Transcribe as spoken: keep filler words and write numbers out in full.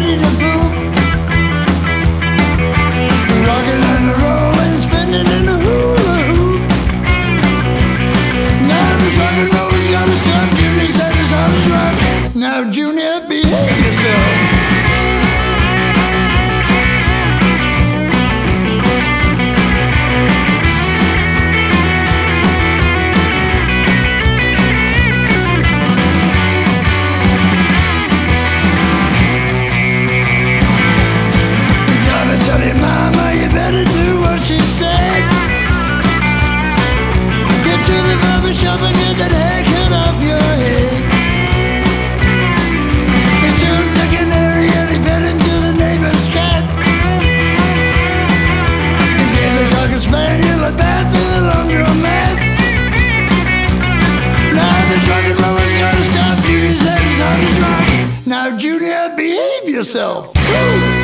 ready to poop. Rocking and rolling, spinning in a hula hoop. Now this rock and roller's got his tongue. Junior said his heart is rock. Now Junior, behave yourself. Tell your mama you better do what she said. Get to the barber shop and get that haircut off your head. He took the canary and he fed into the neighbor's cat. He gave the cocker spaniel a bath in the laundromat. Now the truck and roller's gotta stop. Junior's head is on his rock. Now Junior, behave yourself. Woo!